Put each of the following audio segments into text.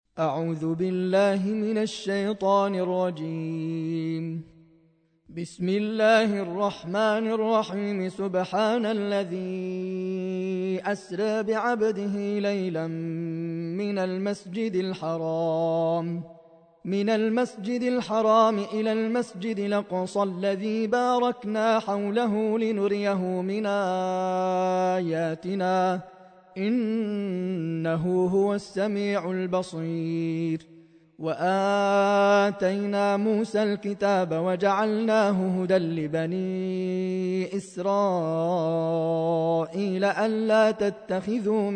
أعوذ بالله من الشيطان الرجيم. بسم الله الرحمن الرحيم. سبحان الذي أسرى بعبده ليلا من المسجد الحرام إلى المسجد الأقصى الذي باركنا حوله لنريه من آياتنا إنه هو السميع البصير. وآتينا موسى الكتاب وجعلناه هدى لبني إسرائيل ألا تتخذوا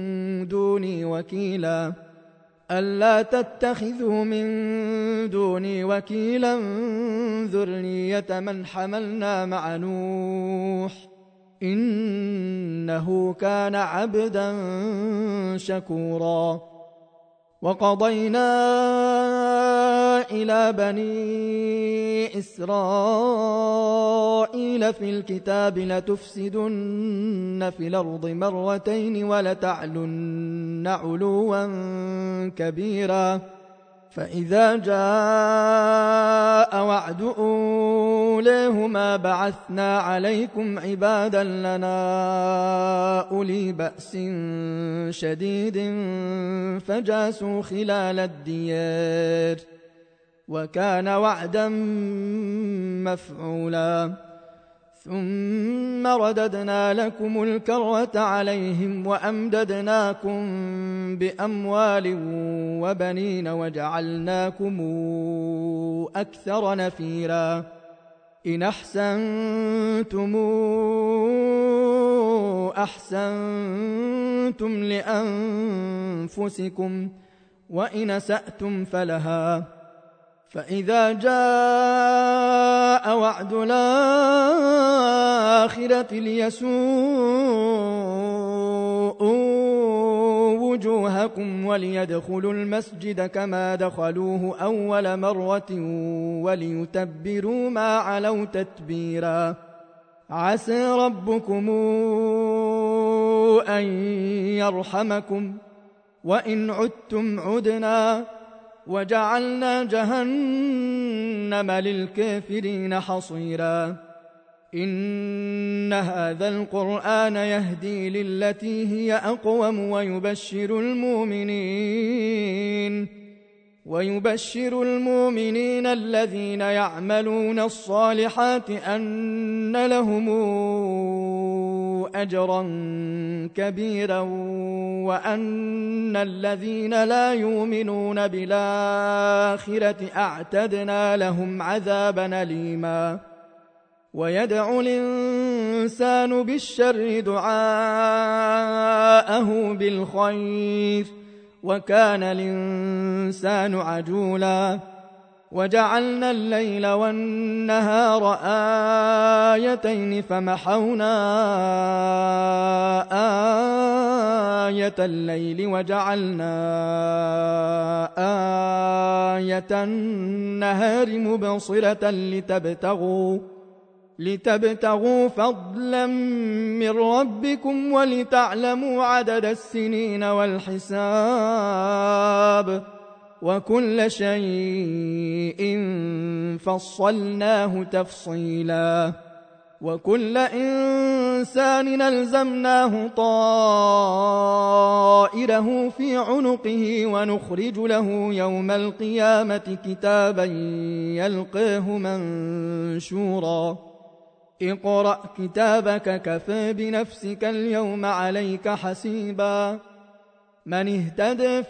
من دوني وكيلا ذرية من حملنا مع نوح إنه كان عبدا شكورا. وقضينا إلى بني إسرائيل في الكتاب لتفسدن في الأرض مرتين ولتعلن علوا كبيرا. فإذا جاء وعد أوليهما بعثنا عليكم عبادا لنا أولي بأس شديد فجاسوا خلال الديار وكان وعدا مفعولا. ثم رددنا لكم الكرة عليهم وأمددناكم بأموال وبنين وجعلناكم أكثر نفيرا. إن أحسنتم أحسنتم لأنفسكم وإن أسأتم فلها. فإذا جاء وعد الآخرة ليسوءوا وجوهكم وليدخلوا المسجد كما دخلوه أول مرة وليتبروا ما علوا تتبيرا. عسى ربكم أن يرحمكم وإن عدتم عدنا وجعلنا جهنم للكافرين حصيرا. إن هذا القرآن يهدي للتي هي أقوم ويبشر المؤمنين الذين يعملون الصالحات أن لهم أجرا كبيرا وأن الذين لا يؤمنون بالآخرة أعتدنا لهم عذابا أليما. ويدعو الإنسان بالشر دعاءه بالخير وكان الإنسان عجولا. وجعلنا الليل والنهار آيتين فمحونا آية الليل وجعلنا آية النهار مبصرة لتبتغوا فضلا من ربكم ولتعلموا عدد السنين والحساب وكل شيء فصلناه تفصيلا. وكل إنسان ألزمناه طائره في عنقه ونخرج له يوم القيامة كتابا يلقاه منشورا. اقرأ كتابك كفى بنفسك اليوم عليك حسيبا. من اهتدى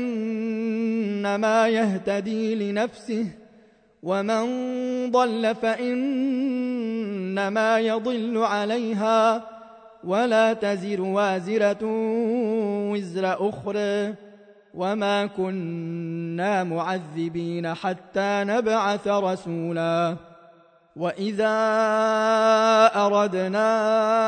فإنما يهتدي لنفسه ومن ضل فإنما يضل عليها ولا تزر وازرة وزر أخرى وما كنا معذبين حتى نبعث رسولا. وإذا أردنا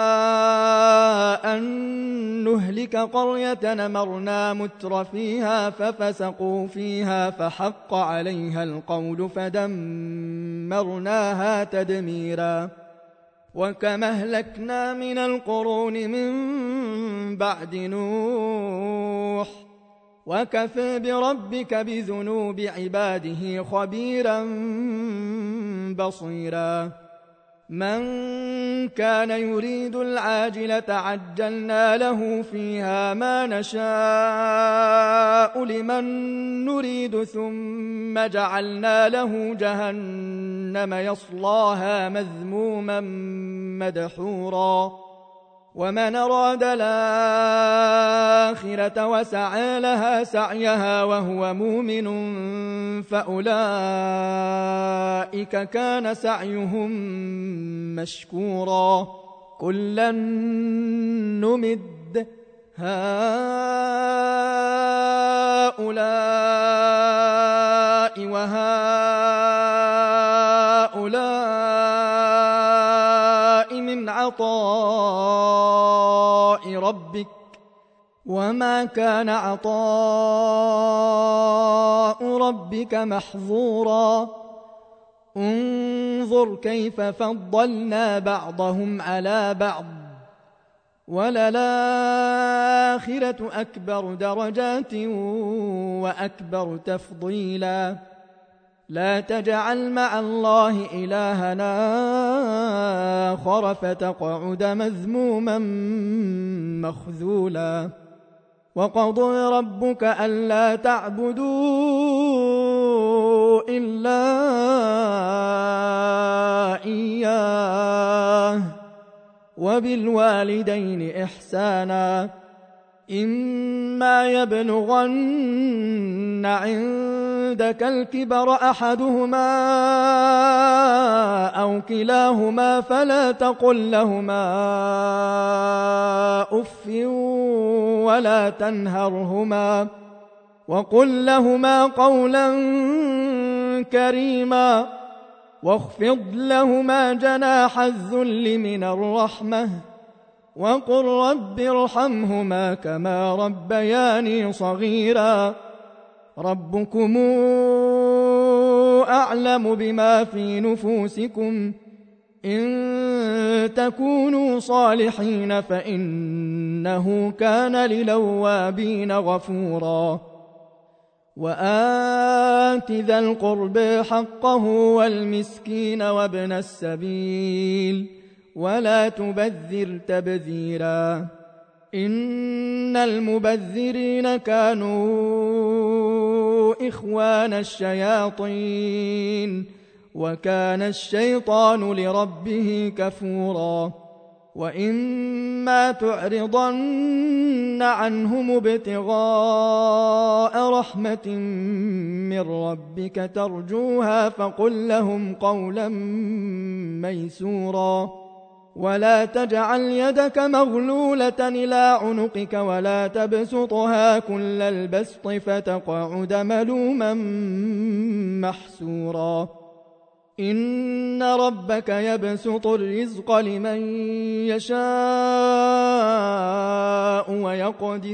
أن نهلك قرية أمرنا متر فيها ففسقوا فيها فحق عليها القول فدمرناها تدميرا. وكما أهلكنا من القرون من بعد نوح وكفى بربك بذنوب عباده خبيرا بصيرا من كان يريد العاجلة عجلنا له فيها ما نشاء لمن نريد ثم جعلنا له جهنم يصلاها مذموما مدحورا ومن أراد الآخرة وسعى لها سعيها وهو مؤمن فأولئك كان سعيهم مشكورا كلا نمد هؤلاء وهؤلاء من عطاء ربك وما كان عطاء ربك محظورا انظر كيف فضلنا بعضهم على بعض وللآخرة أكبر درجات وأكبر تفضيلا لا تجعل مع الله إلهنا آخر فتقعد مذموما مخذولا وقضى ربك ألا تعبدوا إلا إياه وبالوالدين إحسانا إما يبلغن عندك الكبر أحدهما أو كلاهما فلا تقل لهما أف ولا تنهرهما وقل لهما قولا كريما واخفض لهما جناح الذل من الرحمة وقل رب ارحمهما كما ربياني صغيرا ربكم أعلم بما في نفوسكم إن تكونوا صالحين فإنه كان للأوابين غفورا وآت ذا القربى حقه والمسكين وابن السبيل ولا تبذر تبذيرا إن المبذرين كانوا إخوان الشياطين وكان الشيطان لربه كفورا وإما تعرضن عنهم ابتغاء رحمة من ربك ترجوها فقل لهم قولا ميسورا ولا تجعل يدك مغلولة إلى عنقك ولا تبسطها كل البسط فتقعد ملوما محسورا إن ربك يبسط الرزق لمن يشاء ويقدر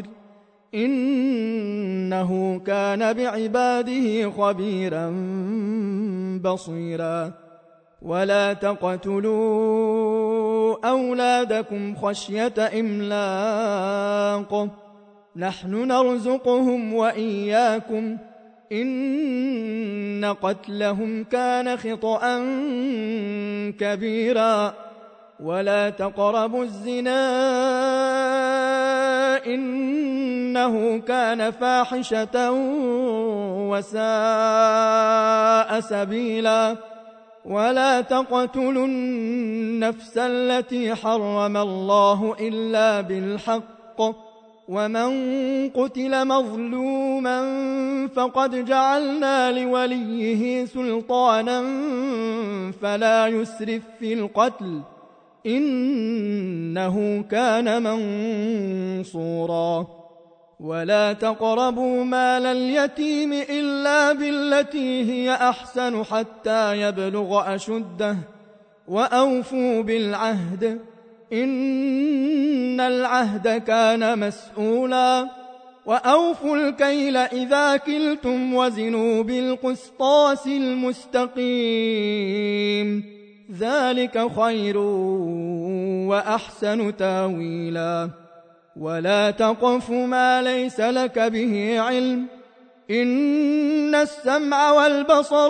إنه كان بعباده خبيرا بصيرا ولا تقتلوا أولادكم خشية إملاق نحن نرزقهم وإياكم إن قتلهم كان خطأ كبيرا ولا تقربوا الزنا إنه كان فاحشة وساء سبيلا ولا تقتلوا النفس التي حرم الله إلا بالحق ومن قتل مظلوما فقد جعلنا لوليه سلطانا فلا يسرف في القتل إنه كان منصورا ولا تقربوا مال اليتيم إلا بالتي هي أحسن حتى يبلغ أشده وأوفوا بالعهد إن العهد كان مسؤولا وأوفوا الكيل إذا كلتم وزنوا بالقسطاس المستقيم ذلك خير وأحسن تاويلا ولا تقف ما ليس لك به علم، إن السمع والبصر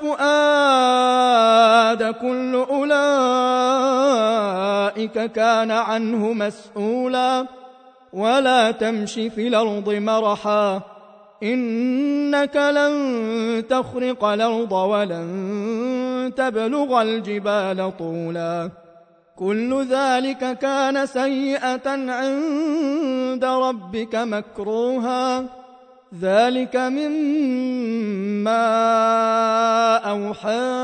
والفؤاد كل أولئك كان عنه مسؤولا. ولا تمش في الأرض مرحا، إنك لن تخرق الأرض ولن تبلغ الجبال طولا. كل ذلك كان سيئة عند ربك مكروها. ذلك مما أوحى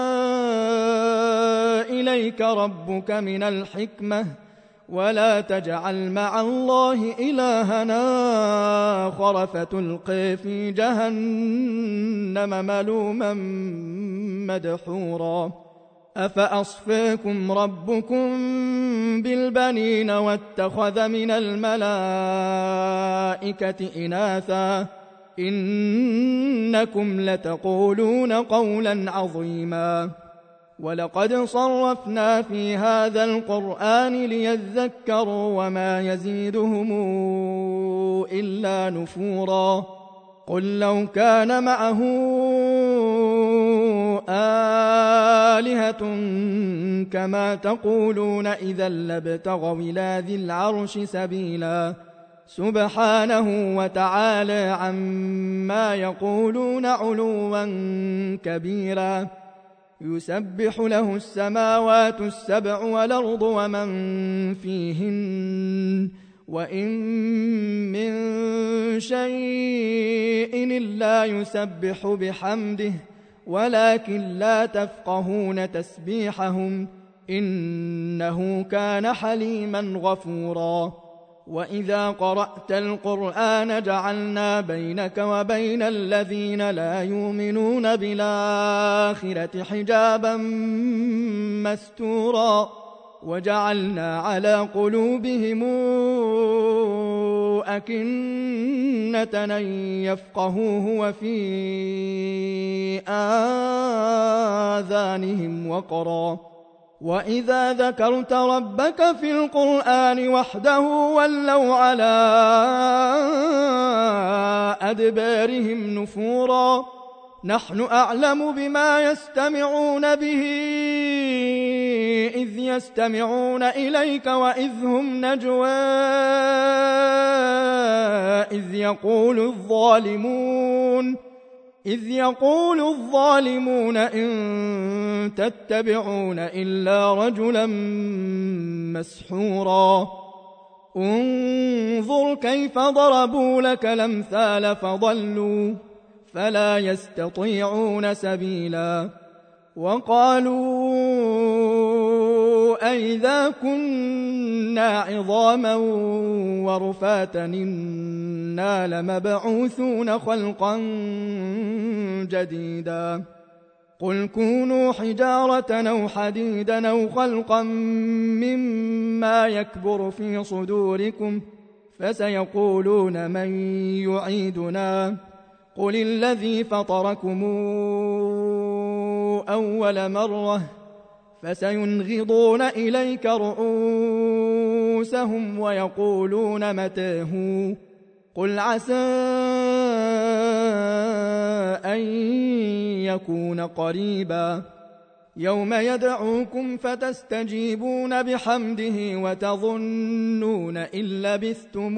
إليك ربك من الحكمة، ولا تجعل مع الله إلهًا آخر فتلقي في جهنم ملوما مدحورا. أفأصفاكم ربكم بالبنين واتخذ من الملائكة إناثا، إنكم لتقولون قولا عظيما. ولقد صرفنا في هذا القرآن ليذكروا وما يزيدهم إلا نفورا. قل لو كان معه آلهة كما تقولون إذا لابتغوا إلى ذي العرش سبيلا. سبحانه وتعالى عما يقولون علوا كبيرا. يسبح له السماوات السبع والأرض ومن فيهن، وإن من شيء إلا يسبح بحمده ولكن لا تفقهون تسبيحهم، إنه كان حليما غفورا. وإذا قرأت القرآن جعلنا بينك وبين الذين لا يؤمنون بالآخرة حجابا مستورا، وجعلنا على قلوبهم أكنة أن يفقهوه وفي آذانهم وقرا. وإذا ذكرت ربك في القرآن وحده ولوا على أدبارهم نفورا. نحن أعلم بما يستمعون به إذ يستمعون إليك وإذ هم نجوى إذ يقول الظالمون إن تتبعون إلا رجلا مسحورا. انظر كيف ضربوا لك الأمثال فضلوا فلا يستطيعون سبيلا. وقالوا أئذا كنا عظاما ورفاتا إنا لمبعوثون خلقا جديدا. قل كونوا حجارة أو حديدا أو خلقا مما يكبر في صدوركم فسيقولون من يعيدنا قل الذي فطركم أول مرة فسينغضون إليك رؤوسهم ويقولون متى هو قل عسى أن يكون قريبا. يوم يدعوكم فتستجيبون بحمده وتظنون إن لبثتم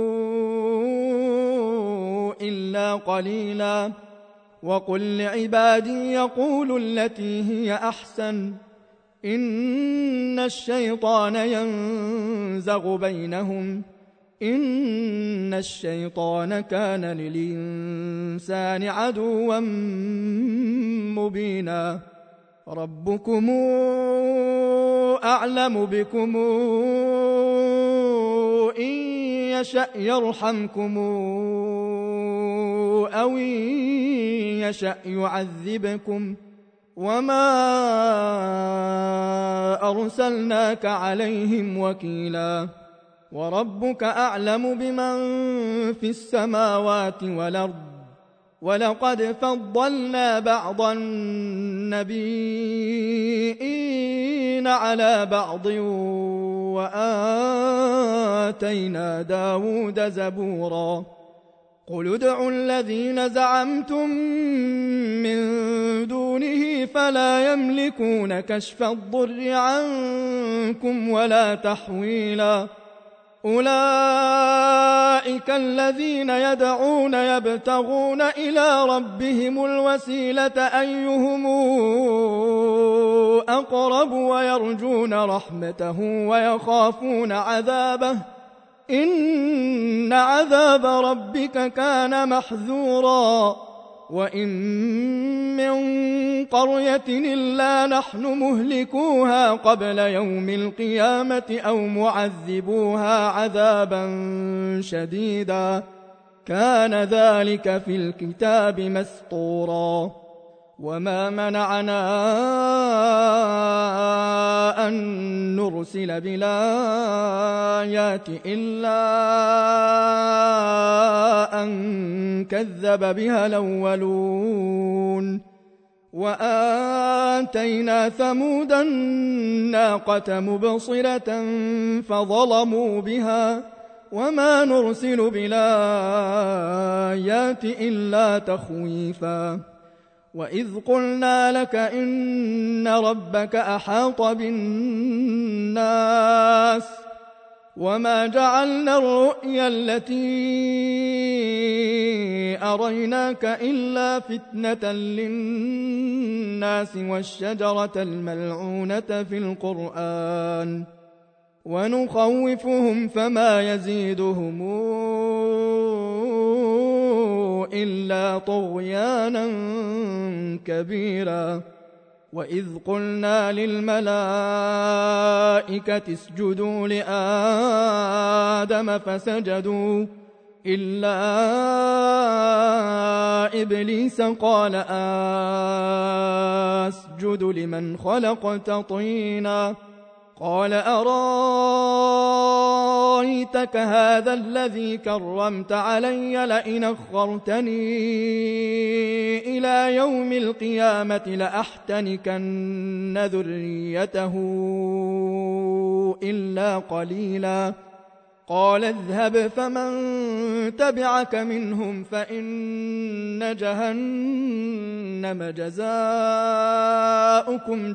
إلا قليلا. وقل لعبادي يقولوا التي هي أحسن إن الشيطان ينزغ بينهم إن الشيطان كان للإنسان عدوا مبينا. ربكم أعلم بكم إن يشأ يرحمكم أو إن يشأ يعذبكم وما أرسلناك عليهم وكيلا. وربك أعلم بمن في السماوات والأرض ولقد فضلنا بعض النبيين على بعض وآتينا داود زبورا قل ادعوا الذين زعمتم من دونه فلا يملكون كشف الضر عنكم ولا تحويلا أولئك الذين يدعون يبتغون إلى ربهم الوسيلة أيهم أقرب ويرجون رحمته ويخافون عذابه إن عذاب ربك كان محذورا وإن من قرية إلا نحن مهلكوها قبل يوم القيامة أو معذبوها عذابا شديدا كان ذلك في الكتاب مسطورا وما منعنا أن نرسل بالآيات إلا أن كذب بها الأولون وآتينا ثمود الناقة مبصرة فظلموا بها وما نرسل بالآيات إلا تخويفا وإذ قلنا لك إن ربك أحاط بالناس وما جعلنا الرؤيا التي أريناك إلا فتنة للناس والشجرة الملعونة في القرآن ونخوفهم فما يزيدهم إلا طغيانا كبيرا وإذ قلنا للملائكة اسجدوا لآدم فسجدوا إلا إبليس قال أسجد لمن خلقت طينا قال أرايتك هذا الذي كرمت علي لئن أخرتني إلى يوم القيامة لأحتنكن ذريته إلا قليلا قال اذهب فمن تبعك منهم فإن جهنم جزاؤكم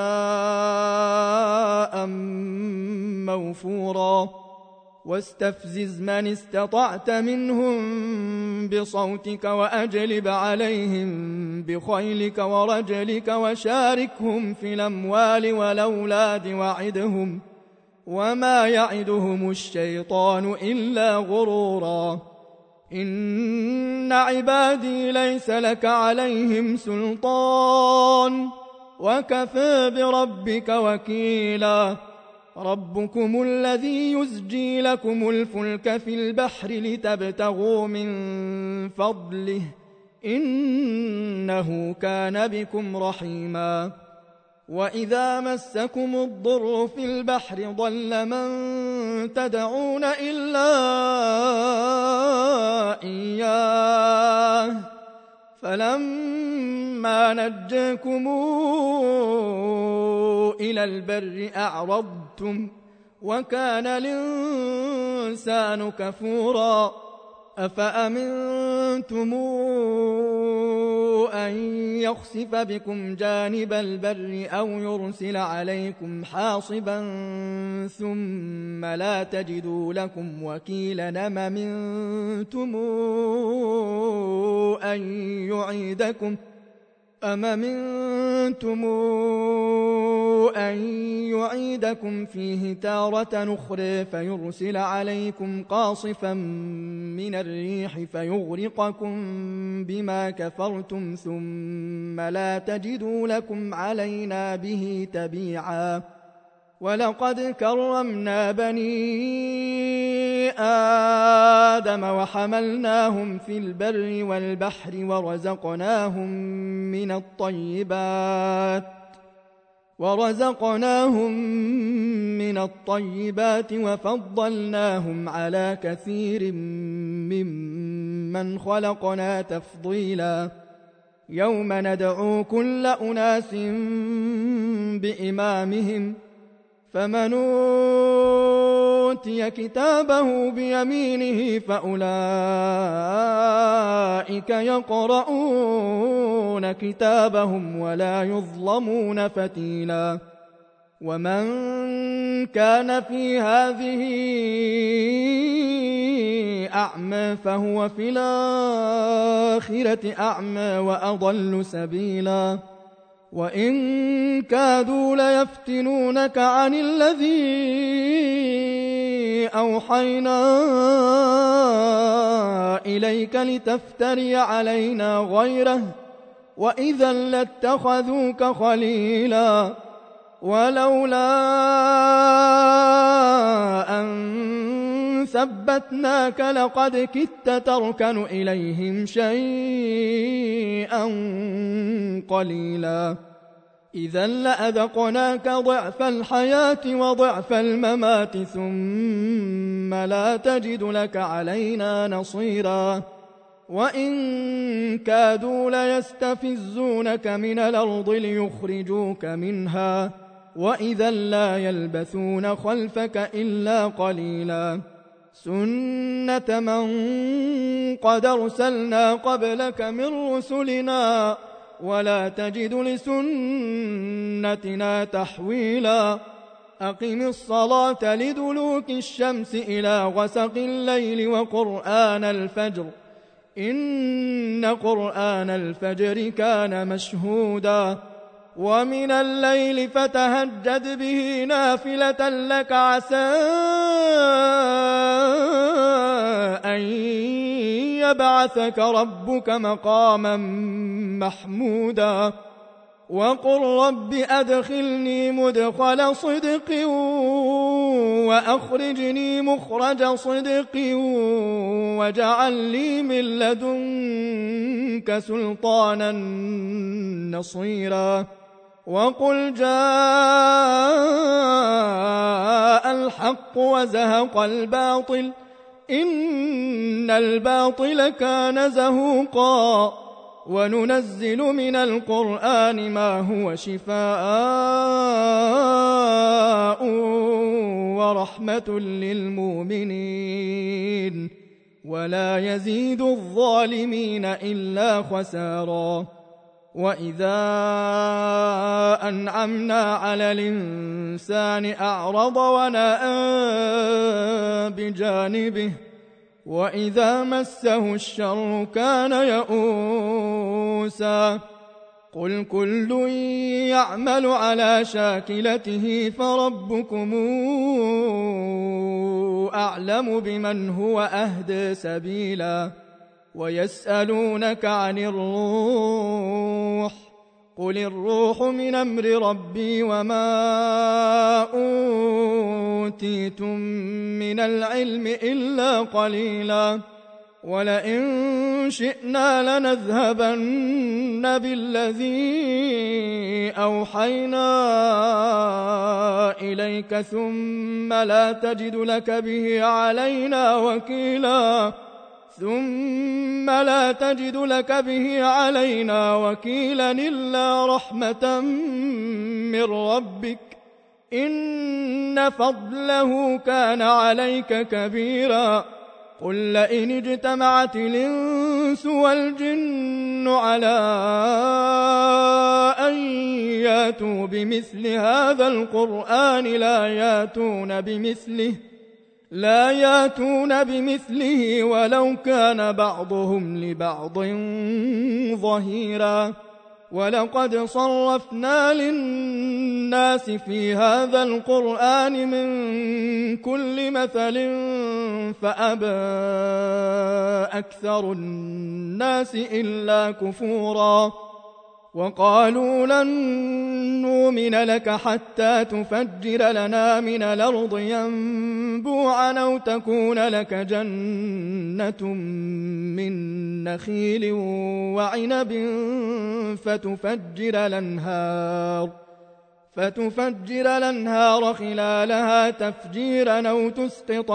جزاء موفورا واستفزز من استطعت منهم بصوتك وأجلب عليهم بخيلك ورجلك وشاركهم في الأموال والأولاد وعدهم وما يعدهم الشيطان إلا غرورا إن عبادي ليس لك عليهم سلطان وكفى بربك وكيلا ربكم الذي يزجي لكم الفلك في البحر لتبتغوا من فضله إنه كان بكم رحيما وإذا مسكم الضر في البحر ضل من تدعون إلا إياه فلما نجاكم إلى البر أعرضتم وكان الإنسان كفورا أفأمنتم أن يخسف بكم جانب البر أو يرسل عليكم حاصبا ثم لا تجدوا لكم وكيلا أم أمنتم أن يعيدكم فيه تارة أخرى فيرسل عليكم قاصفا من الريح فيغرقكم بما كفرتم ثم لا تجدوا لكم علينا به تبيعا ولقد كرمنا بني آدم وحملناهم في البر والبحر ورزقناهم من الطيبات وفضلناهم على كثير ممن خلقنا تفضيلا يوم ندعو كل أناس بإمامهم فمن أوتي كتابه بيمينه فأولئك يقرؤون كتابهم ولا يظلمون فتيلا ومن كان في هذه أعمى فهو في الآخرة أعمى وأضل سبيلا وإن كادوا ليفتنونك عن الذي أوحينا إليك لتفتري علينا غيره وإذا لاتخذوك خليلا ولولا أن ثبتناك لقد كدت تركن إليهم شيئا قليلا إذا لأذقناك ضعف الحياة وضعف الممات ثم لا تجد لك علينا نصيرا وإن كادوا ليستفزونك من الأرض ليخرجوك منها وإذا لا يلبثون خلفك إلا قليلا سنة من قد أرسلنا قبلك من رسلنا ولا تجد لسنتنا تحويلا أقم الصلاة لدلوك الشمس إلى غسق الليل وقرآن الفجر إن قرآن الفجر كان مشهودا ومن الليل فتهجد به نافلة لك عسى أن يبعثك ربك مقاما محمودا وقل رب أدخلني مدخل صدق وأخرجني مخرج صدق واجعل لي من لدنك سلطانا نصيرا وقل جاء الحق وزهق الباطل إن الباطل كان زهوقا وننزل من القرآن ما هو شفاء ورحمة للمؤمنين ولا يزيد الظالمين إلا خسارا وإذا أنعمنا على الإنسان أعرض ونأى بجانبه وإذا مسه الشر كان يئوسا قل كل يعمل على شاكلته فربكم أعلم بمن هو أهدى سبيلا ويسألونك عن الروح قل الروح من أمر ربي وما أوتيتم من العلم إلا قليلا ولئن شئنا لنذهبن بالذي أوحينا إليك ثم لا تجد لك به علينا وكيلا إلا رحمة من ربك إن فضله كان عليك كبيرا قل لئن اجتمعت الإنس والجن على أن ياتوا بمثل هذا القرآن لا ياتون بمثله ولو كان بعضهم لبعض ظهيرا ولقد صرفنا للناس في هذا القرآن من كل مثل فأبى أكثر الناس إلا كفورا وقالوا لن نؤمن لك حتى تفجر لنا من الأرض ينبوعا أو تكون لك جنة من نخيل فتفجر الأنهار خلالها تفجيرا أو تسقط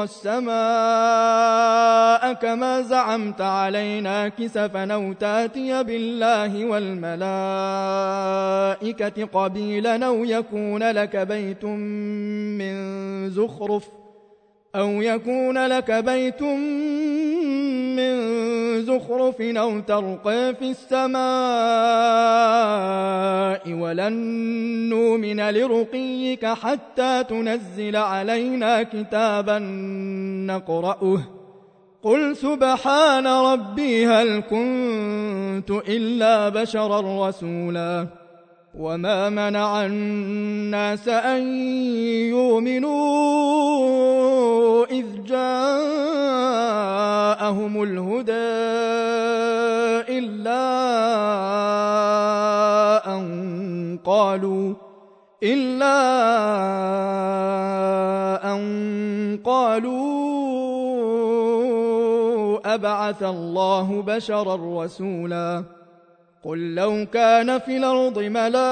السماء كما زعمت علينا كسفا أو تاتي بالله والملائكة قبيلا أو يكون لك بيت من زخرف أو ترقى في السماء ولن نؤمن لرقيك حتى تنزل علينا كتابا نقرأه قل سبحان ربي هل كنت إلا بشرا رسولا وما منع الناس أن يؤمنوا إذ جاءهم الهدى إلا أن قالوا أبعث الله بشرا رسولا قل لو كان في الأرض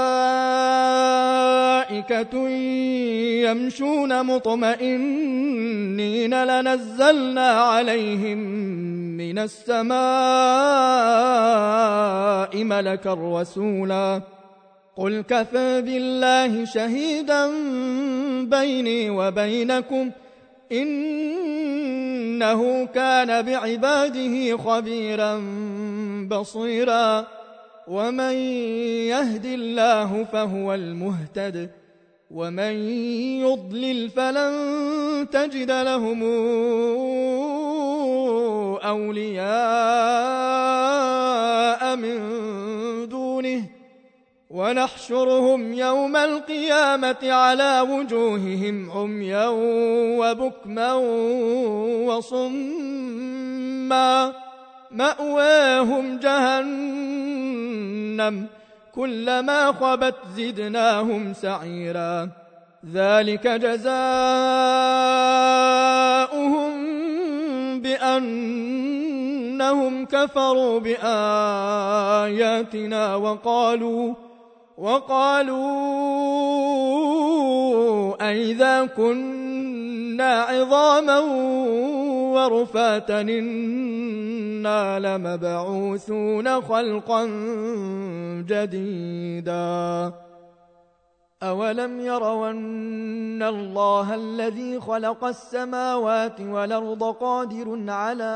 ملائكة يمشون مطمئنين لنزلنا عليهم من السماء ملكا رسولا قل كفى بالله شهيدا بيني وبينكم إنه كان بعباده خبيرا بصيرا ومن يهد الله فهو المهتد ومن يضلل فلن تجد لهم أولياء من دونه ونحشرهم يوم القيامة على وجوههم عميا وبكما وصما مأواهم جهنم كلما خبت زدناهم سعيرا ذلك جزاؤهم بأنهم كفروا بآياتنا وقالوا أئذا كنا عظاما ورفاتا إنا لمبعوثون خلقا جديدا أولم يروا أن الله الذي خلق السماوات والأرض قادر على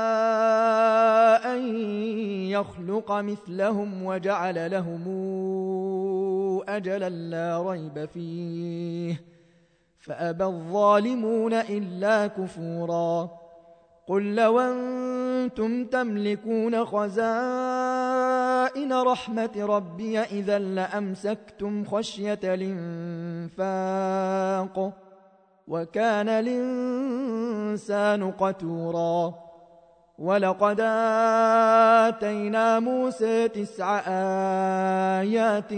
أن يخلق مثلهم وجعل لهم أجلا لا ريب فيه فأبى الظالمون إلا كفورا قل لو أنتم تملكون خزائن رحمة ربي إذا لأمسكتم خشية الإنفاق وكان الإنسان قتورا ولقد آتينا موسى 9 آيات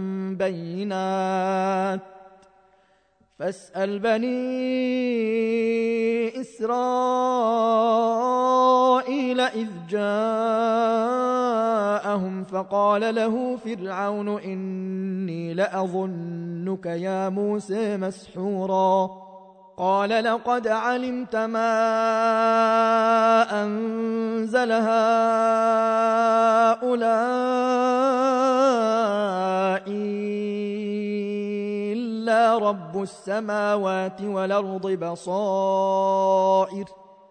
بينات فاسأل بني إسرائيل إذ جاءهم فقال له فرعون إني لأظنك يا موسى مسحورا قال لقد علمت ما أنزل هؤلاء إلا رب السماوات والأرض بصائر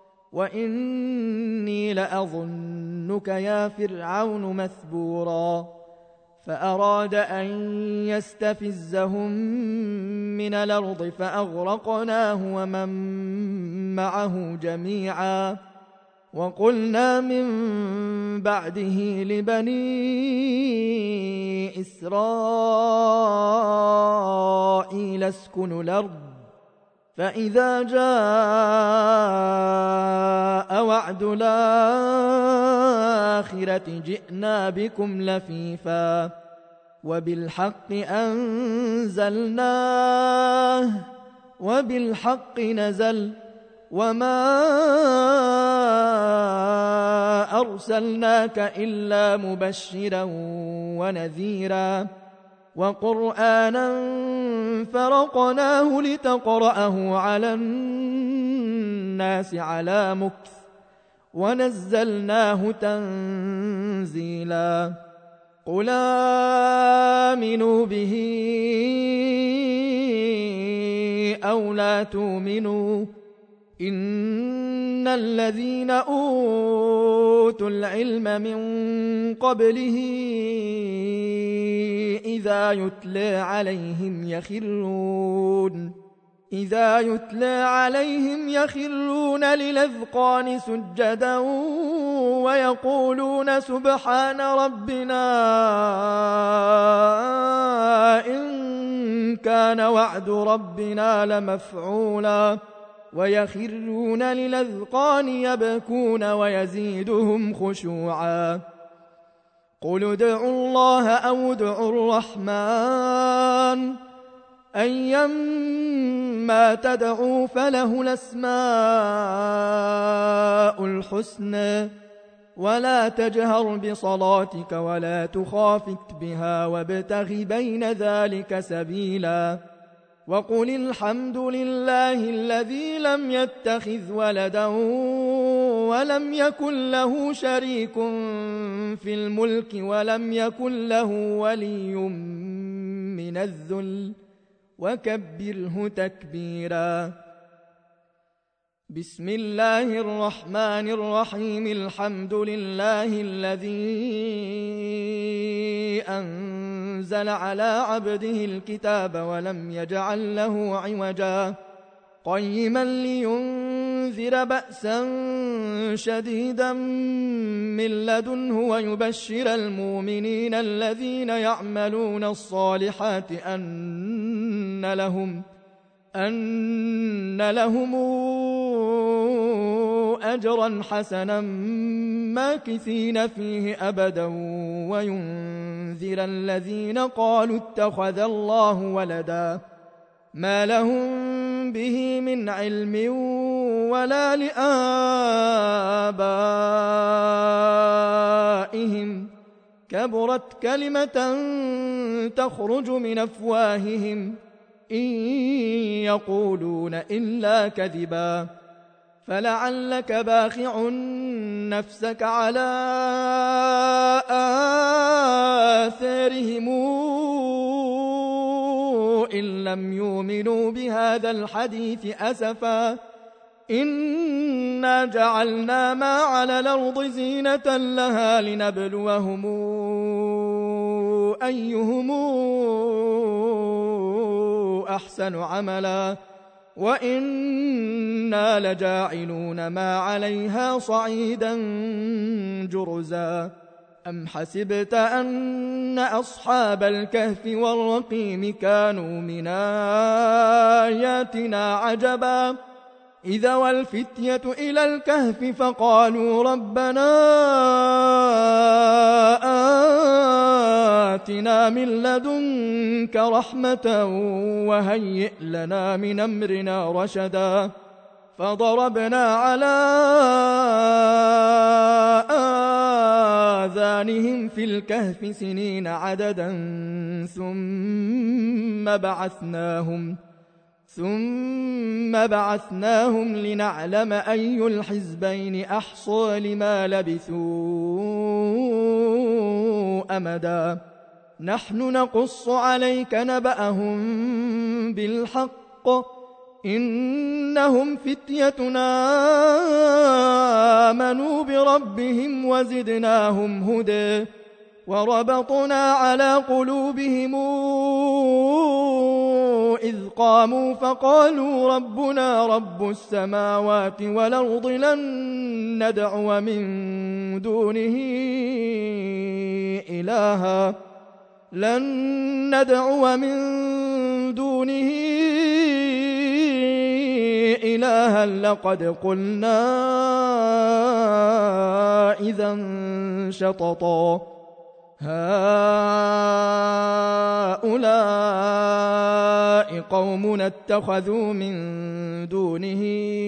وإني لأظنك يا فرعون مثبورا فأراد أن يستفزهم من الأرض فأغرقناه ومن معه جميعا وقلنا من بعده لبني إسرائيل اسكنوا الأرض فإذا جاء وعد الآخرة جئنا بكم لفيفا وبالحق أنزلناه وبالحق نزل وما أرسلناك إلا مبشرا ونذيرا وقرآنا فرقناه لتقرأه على الناس على مكث ونزلناه تنزيلا قل آمنوا به أو لا تؤمنوا إن الذين أوتوا العلم من قبله إذا يتلى عليهم يخرون للأذقان سجدا ويقولون سبحان ربنا إن كان وعد ربنا لمفعولا ويخرون للأذقان يبكون ويزيدهم خشوعا قل ادعوا الله أو ادعوا الرحمن أيما تدعوا فله الأسماء الحسنى ولا تجهر بصلاتك ولا تخافت بها وابتغ بين ذلك سبيلا وقل الحمد لله الذي لم يتخذ ولدا ولم يكن له شريك في الملك ولم يكن له ولي من الذل وكبره تكبيرا بسم الله الرحمن الرحيم الحمد لله الذي أنزل على عبده الكتاب ولم يجعل له عوجا قيما لينذر بأسا شديدا من لدنه ويبشر المؤمنين الذين يعملون الصالحات أن لهم أجرا حسنا ماكثين فيه أبدا وينذر الذين قالوا اتخذ الله ولدا ما لهم به من علم ولا لآبائهم كبرت كلمة تخرج من أفواههم إن يقولون إلا كذبا فلعلك باخع نفسك على آثارهم إن لم يؤمنوا بهذا الحديث أسفا إنا جعلنا ما على الأرض زينة لها لنبلوهم أيهم أحسن عملا وإنا لجاعلون ما عليها صعيدا جرزا أم حسبت أن أصحاب الكهف والرقيم كانوا من آياتنا عجبا إذا والفتية إلى الكهف فقالوا ربنا آتنا من لدنك رحمة وهيئ لنا من أمرنا رشدا فضربنا على آذانهم في الكهف سنين عددا ثم بعثناهم لنعلم أي الحزبين أحصى لما لبثوا أمدا نحن نقص عليك نبأهم بالحق إنهم فتيتنا آمنوا بربهم وزدناهم هدى وربطنا على قلوبهم إذ قاموا فقالوا ربنا رب السماوات والأرض لن ندعو من دونه إلها لقد قلنا إذا شططا هؤلاء قوم اتخذوا من دونه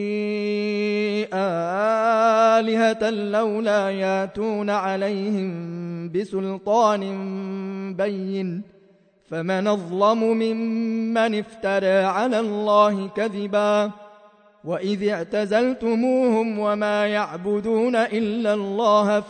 آلهة لولا ياتون عليهم بسلطان بين فمن أظلم ممن افترى على الله كذبا وإذ اعتزلتموهم وما يعبدون إلا الله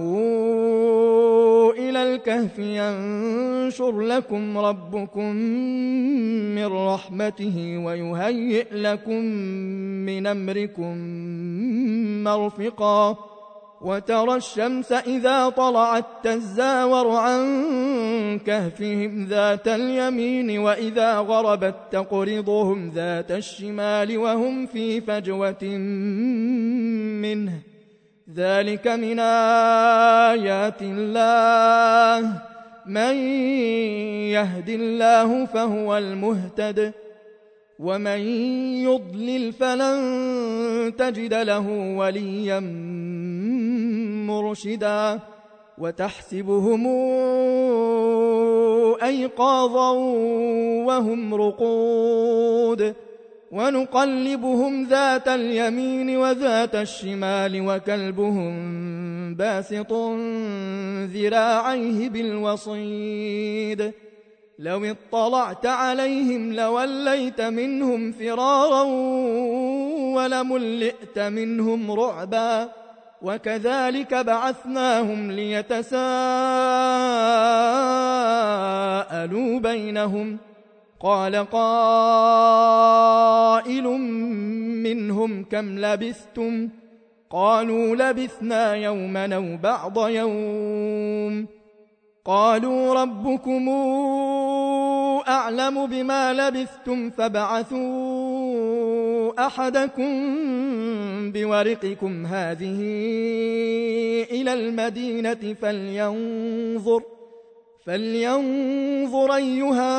فأووا إلى الكهف ينشر لكم ربكم من رحمته ويهيئ لكم من أمركم مرفقا وترى الشمس إذا طلعت تزاور عن كهفهم ذات اليمين وإذا غربت تقرضهم ذات الشمال وهم في فجوة منه ذلك من آيات الله من يهد الله فهو المهتد ومن يضلل فلن تجد له وليا مرشدا وتحسبهم أيقاظا وهم رقود ونقلبهم ذات اليمين وذات الشمال وكلبهم باسط ذراعيه بالوصيد لو اطلعت عليهم لوليت منهم فرارا ولملئت منهم رعبا وكذلك بعثناهم ليتساءلوا بينهم قال قائل منهم كم لبثتم قالوا لبثنا يوما أو بعض يوم قالوا ربكم أعلم بما لبثتم فابعثوا أحدكم بورقكم هذه إلى المدينة فلينظر أيها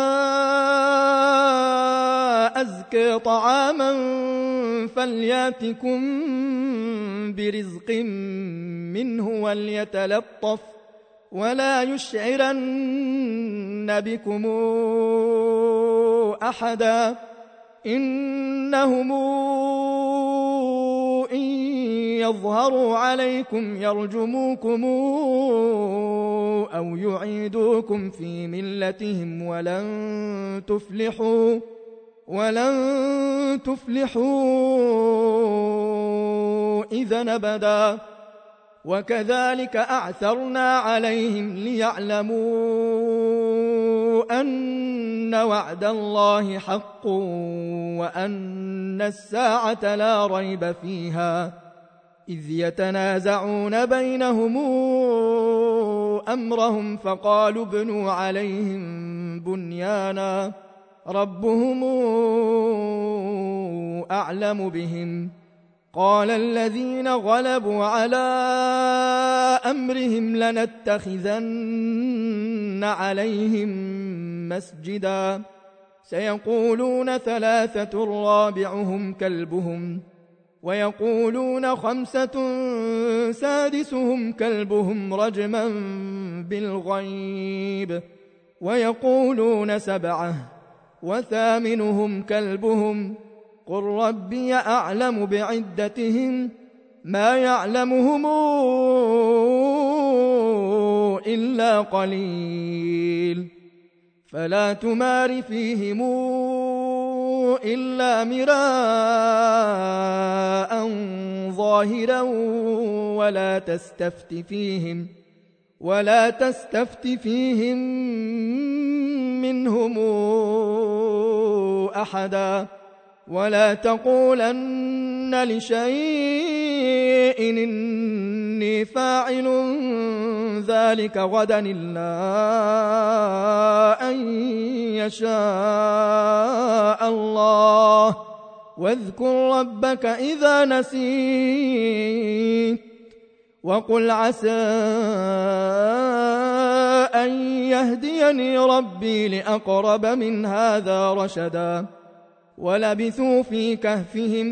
أزكى طعاما فلياتكم برزق منه وليتلطف ولا يشعرن بكم أحدا إنهم إن يظهروا عليكم يرجموكم أو يعيدوكم في ملتهم ولن تفلحوا إذا أبدا وكذلك أعثرنا عليهم ليعلموا أن وعد الله حق وأن الساعة لا ريب فيها إذ يتنازعون بينهم أمرهم فقالوا ابنوا عليهم بنيانا ربهم أعلم بهم قال الذين غلبوا على أمرهم لنتخذن عليهم مسجدا سيقولون 3 رابعهم كلبهم ويقولون 5 سادسهم كلبهم رجما بالغيب ويقولون 7 وثامنهم كلبهم قل ربي أعلم بعدتهم ما يعلمهم إلا قليل فلا تمار فيهم إلا مراء ظاهرا ولا تستفت فيهم منهم أحدا ولا تقولن لشيء إني فاعل ذلك غدا إلا أن يشاء الله واذكر ربك إذا نسيت وقل عسى أن يهديني ربي لأقرب من هذا رشدا ولبثوا في كهفهم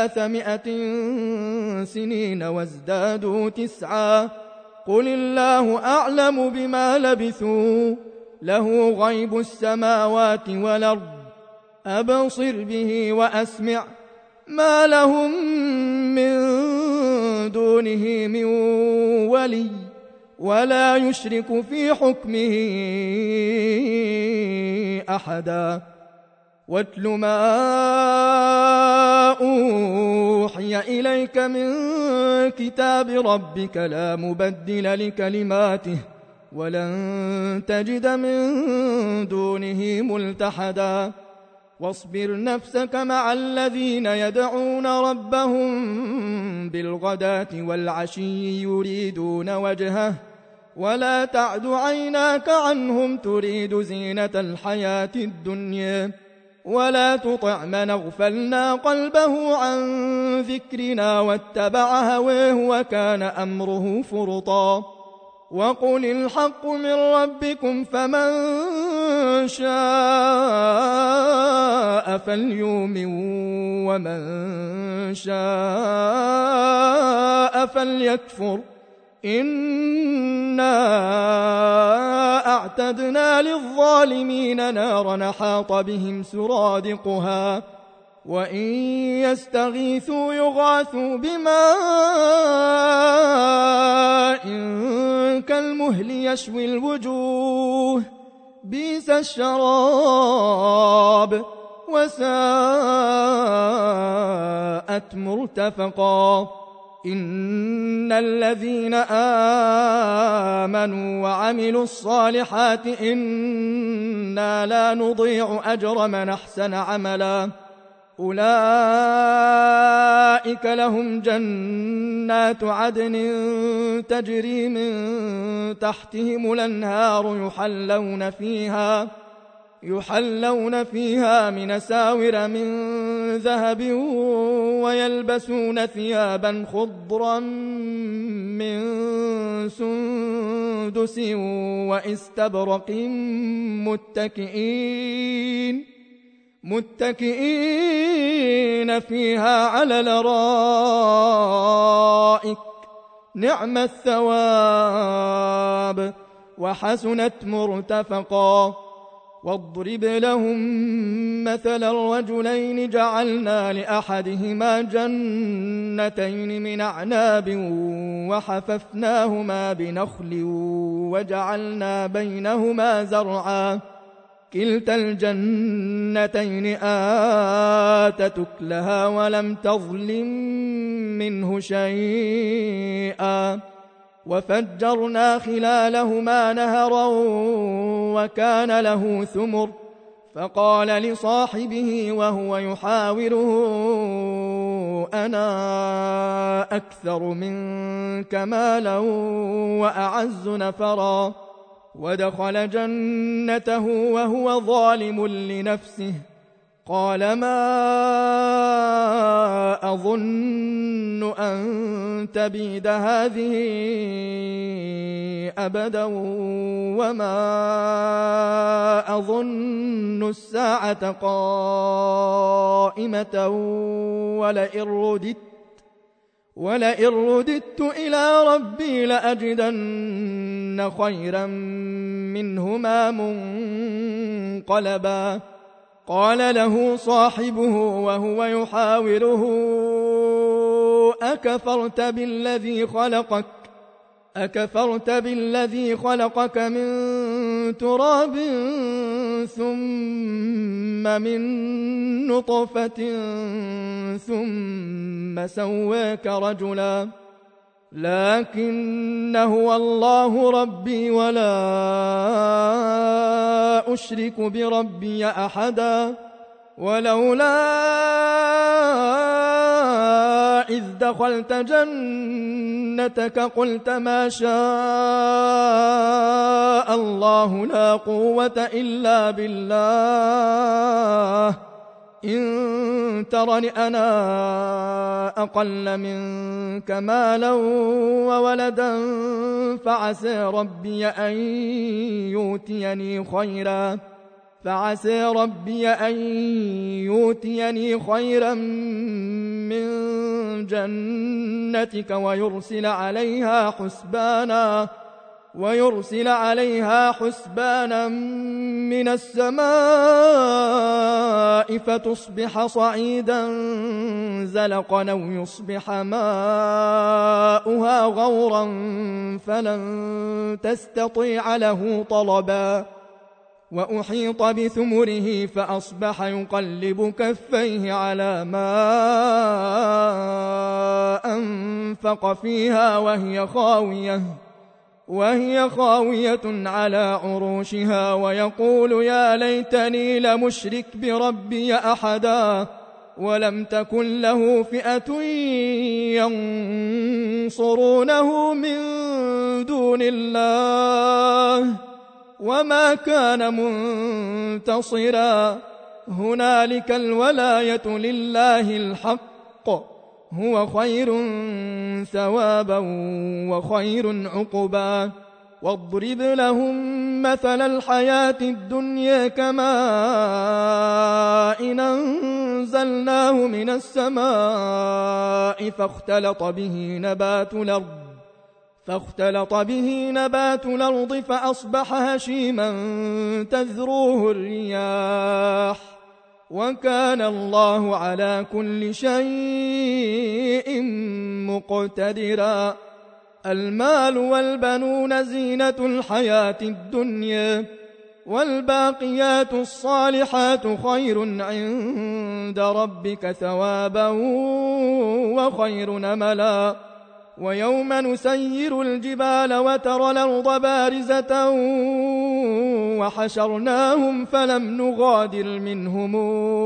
300 سنين وازدادوا 9 قل الله أعلم بما لبثوا له غيب السماوات والأرض أبصر به وأسمع ما لهم من دونه من ولي ولا يشرك في حكمه أحدا واتل ما أوحي إليك من كتاب ربك لا مبدل لكلماته ولن تجد من دونه ملتحدا واصبر نفسك مع الذين يدعون ربهم بالغداة والعشي يريدون وجهه ولا تعد عيناك عنهم تريد زينة الحياة الدنيا ولا تطع من اغفلنا قلبه عن ذكرنا واتبع هواه وكان أمره فرطا وقل الحق من ربكم فمن شاء فليؤمن ومن شاء فليكفر إنا أعتدنا للظالمين نارا حاط بهم سرادقها وإن يستغيثوا يغاثوا بماء كالمهل يشوي الوجوه بئس الشراب وساءت مرتفقا إن الذين آمنوا وعملوا الصالحات إنا لا نضيع أجر من أحسن عملا أولئك لهم جنات عدن تجري من تحتهم الأنهار يحلون فيها من أساور من ذهب ويلبسون ثيابا خضرا من سندس واستبرق متكئين فيها على الأرائك نعم الثواب وحسنت مرتفقا واضرب لهم مثل الرجلين جعلنا لأحدهما جنتين من أعناب وحففناهما بنخل وجعلنا بينهما زرعا كلتا الجنتين آتت أكلها ولم تظلم منه شيئا وفجرنا خلالهما نهرا وكان له ثمر فقال لصاحبه وهو يحاوره أنا أكثر منك مالا وأعز نفرا ودخل جنته وهو ظالم لنفسه قال ما أظن أن تبيد هذه أبدا وما أظن الساعة قائمة ولئن رددت إلى ربي لأجدن خيرا منهما منقلبا قال له صاحبه وهو يحاوره أكفرت بالذي خلقك من تراب ثم من نطفة ثم سواك رجلا لكن هو الله ربي ولا أشرك بربي أحدا ولولا إذ دخلت جنتك قلت ما شاء الله لا قوة إلا بالله إن ترني أنا أقل منك مالا وولدا فعسى ربي أن يؤتيني خيرا من جنتك ويرسل عليها حسبانا ويرسل عليها حسبانا من السماء فتصبح صعيدا زلقا أو يصبح ماؤها غورا فلن تستطيع له طلبا وأحيط بثمره فأصبح يقلب كفيه على ما أنفق فيها وهي خاوية على عروشها ويقول يا ليتني لمشرك بربي أحدا ولم تكن له فئة ينصرونه من دون الله وما كان منتصرا هنالك الولاية لله الحق هو خير ثوابا وخير عقبا واضرب لهم مثل الحياة الدنيا كماء أنزلناه من السماء فاختلط به نبات الأرض فأصبح هشيما تذروه الرياح وكان الله على كل شيء مقتدرا المال والبنون زينة الحياة الدنيا والباقيات الصالحات خير عند ربك ثوابا وخير نملا ويوم نسير الجبال وترى الأرض بارزة وحشرناهم فلم نغادر منهم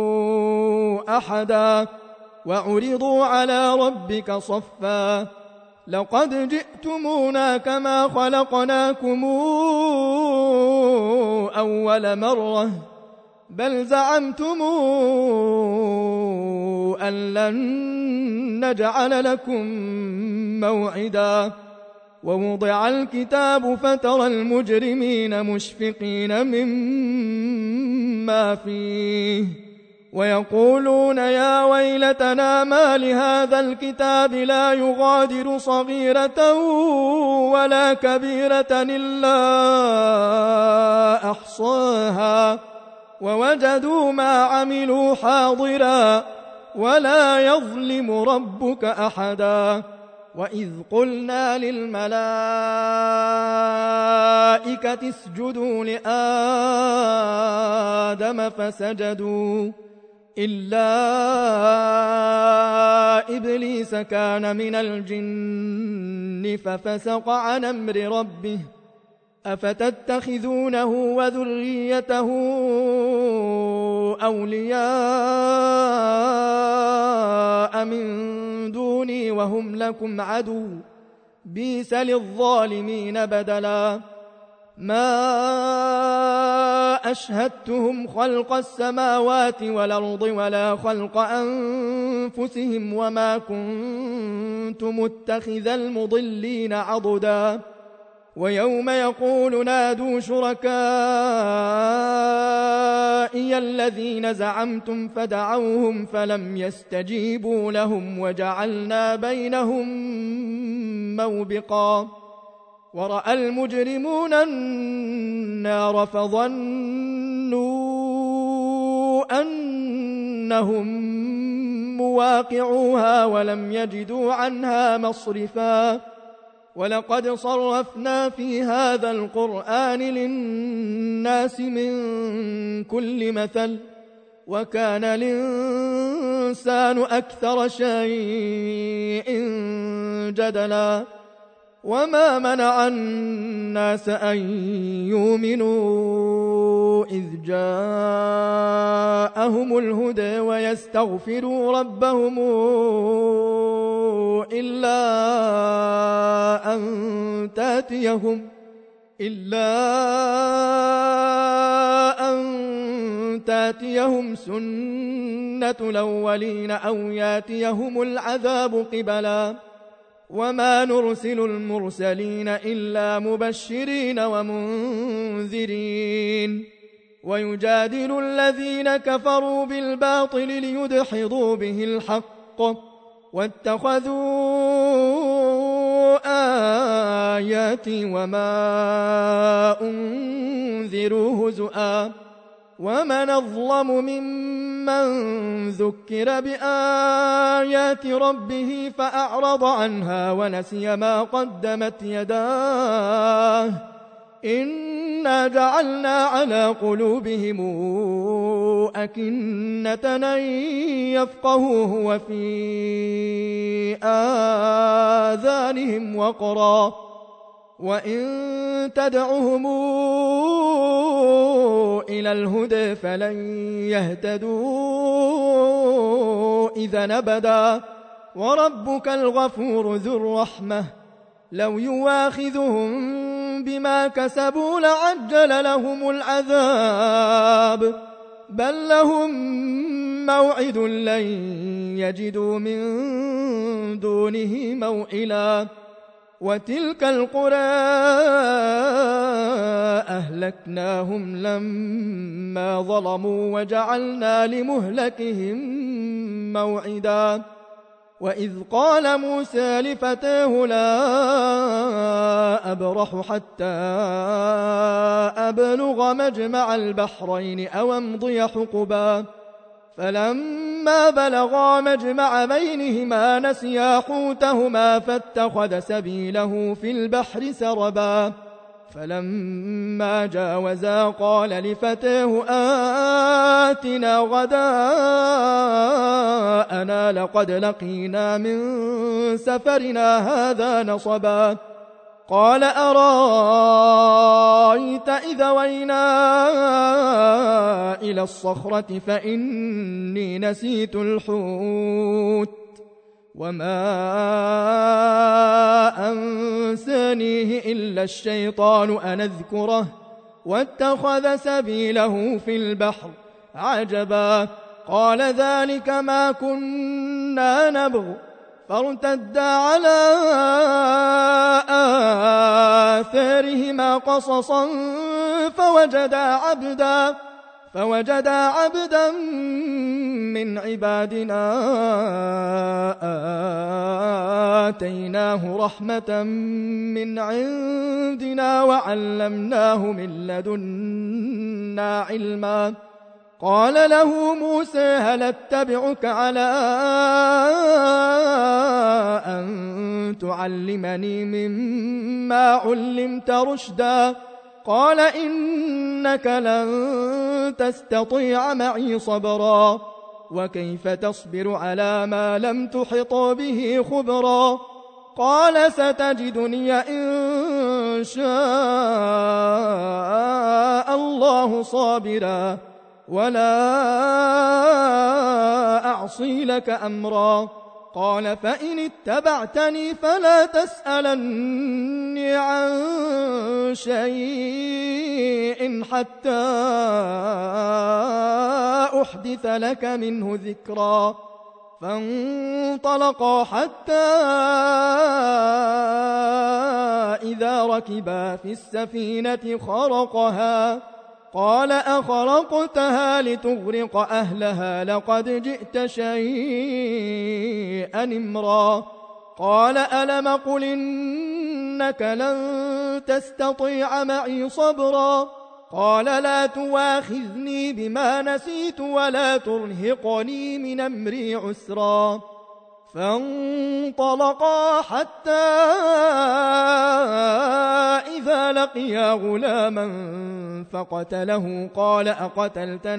أحدا وعرضوا على ربك صفا لقد جئتمونا كما خلقناكم أول مرة بل زعمتم أن لن نجعل لكم موعدا ووضع الكتاب فترى المجرمين مشفقين مما فيه ويقولون يا ويلتنا ما لهذا الكتاب لا يغادر صغيرة ولا كبيرة إلا أحصاها ووجدوا ما عملوا حاضرا ولا يظلم ربك أحدا وإذ قلنا للملائكة اسجدوا لآدم فسجدوا إلا إبليس كان من الجن ففسق عن أمر ربه أفتتخذونه وذريته أولياء من دوني وهم لكم عدو بئس للظالمين بدلا ما أشهدتهم خلق السماوات والأرض ولا خلق أنفسهم وما كنت متخذ المضلين عضدا ويوم يقول نادوا شركائي الذين زعمتم فدعوهم فلم يستجيبوا لهم وجعلنا بينهم موبقا ورأى المجرمون النار فظنوا أنهم مواقعوها ولم يجدوا عنها مصرفا ولقد صرفنا في هذا القرآن للناس من كل مثل وكان الإنسان أكثر شيء جدلا وما منع الناس أن يؤمنوا إذ جاءهم الهدى ويستغفروا ربهم إلا أن تاتيهم سنة الأولين أو ياتيهم العذاب قبلا وما نرسل المرسلين إلا مبشرين ومنذرين ويجادل الذين كفروا بالباطل ليدحضوا به الحق واتخذوا آياتي وما أنذروا هزؤا ومن أظلم ممن ذكر بآيات ربه فأعرض عنها ونسي ما قدمت يداه إنا جعلنا على قلوبهم أكنة أن يفقهوه وفي آذانهم وقرا وإن تدعهم إلى الهدى فلن يهتدوا إذا أبدا وربك الغفور ذو الرحمة لو يواخذهم بما كسبوا لعجل لهم العذاب بل لهم موعد لن يجدوا من دونه موئلا وتلك القرى أهلكناهم لما ظلموا وجعلنا لمهلكهم موعدا وإذ قال موسى لفتاه لا أبرح حتى أبلغ مجمع البحرين أو أمضي حقبا فلما بلغا مجمع بينهما نسيا حوتهما فاتخذ سبيله في البحر سربا فلما جاوزا قال لفتاه آتنا غداءنا لقد لقينا من سفرنا هذا نصبا قال أرأيت إذا وينا إلى الصخرة فإني نسيت الحوت وما أنسانيه إلا الشيطان أن أذكره واتخذ سبيله في البحر عجبا قال ذلك ما كنا نبغ فارتدا على آثارهما قصصا فوجدا عبدا من عبادنا آتيناه رحمة من عندنا وعلمناه من لدنا علما قال له موسى هل اتبعك على أن تعلمني مما علمت رشدا قال إنك لن تستطيع معي صبرا وكيف تصبر على ما لم تحط به خبرا قال ستجدني إن شاء الله صابرا ولا أعصي لك أمرا قال فإن اتبعتني فلا تسألني عن شيء حتى أحدث لك منه ذكرا فانطلقا حتى إذا ركبا في السفينة خرقها قال أخرقتها لتغرق أهلها لقد جئت شيئا إمرا قال ألم قل إنك لن تستطيع معي صبرا قال لا تواخذني بما نسيت ولا ترهقني من أمري عسرا فانطلقا حتى إذا لقيا غلاما فقتله قال أقتلت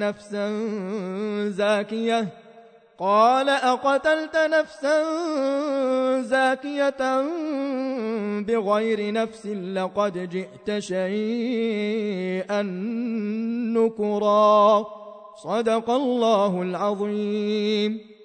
نفسا زاكية بغير نفس لقد جئت شيئا نكرا صدق الله العظيم.